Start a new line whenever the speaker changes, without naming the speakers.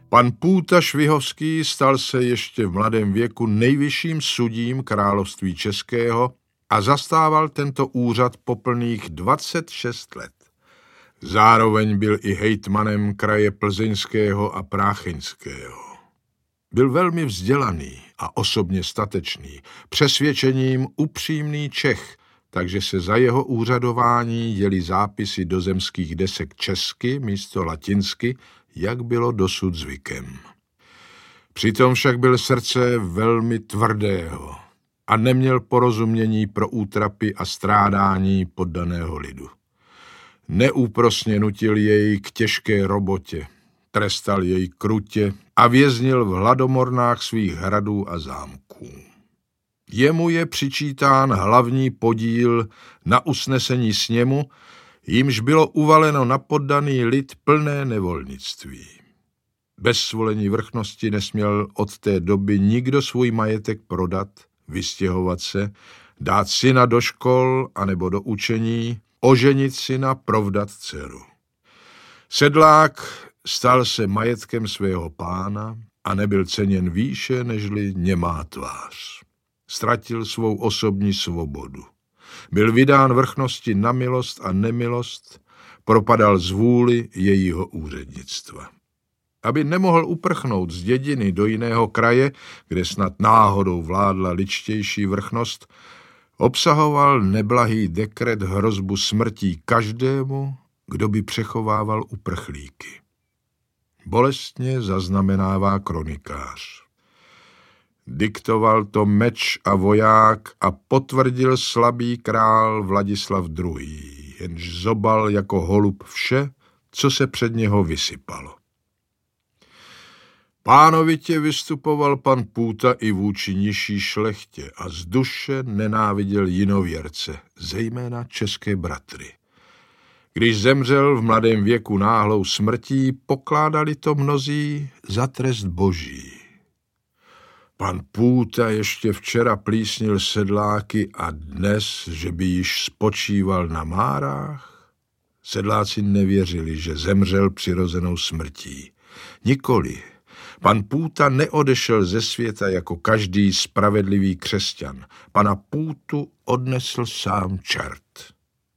Pan Půta Švihovský stal se ještě v mladém věku nejvyšším sudím království českého a zastával tento úřad po plných 26 let. Zároveň byl i hejtmanem kraje Plzeňského a Prácheňského. Byl velmi vzdělaný a osobně statečný, přesvědčením upřímný Čech, takže se za jeho úřadování děly zápisy do zemských desek česky místo latinsky, jak bylo dosud zvykem. Přitom však byl srdce velmi tvrdého a neměl porozumění pro útrapy a strádání poddaného lidu. Neúprosně nutil jej k těžké robotě, trestal jej krutě a věznil v hladomornách svých hradů a zámků. Jemu je přičítán hlavní podíl na usnesení sněmu, jímž bylo uvaleno na poddaný lid plné nevolnictví. Bez svolení vrchnosti nesměl od té doby nikdo svůj majetek prodat, vystěhovat se, dát syna do škol anebo do učení, oženit syna, provdat dceru. Sedlák stal se majetkem svého pána a nebyl ceněn výše nežli němá tvář. Ztratil svou osobní svobodu. Byl vydán vrchnosti na milost a nemilost, propadal zvůli jejího úřednictva. Aby nemohl uprchnout z dědiny do jiného kraje, kde snad náhodou vládla ličtější vrchnost, obsahoval neblahý dekret hrozbu smrtí každému, kdo by přechovával uprchlíky. Bolestně zaznamenává kronikář. Diktoval to meč a voják a potvrdil slabý král Vladislav II., jenž zobal jako holub vše, co se před něho vysypalo. Pánovitě vystupoval pan Půta i vůči nižší šlechtě a z duše nenáviděl jinověrce, zejména české bratry. Když zemřel v mladém věku náhlou smrtí, pokládali to mnozí za trest boží. Pan Půta ještě včera plísnil sedláky a dnes, že by již spočíval na márách? Sedláci nevěřili, že zemřel přirozenou smrtí. Nikoli. Pan Půta neodešel ze světa jako každý spravedlivý křesťan. Pana Půtu odnesl sám čert.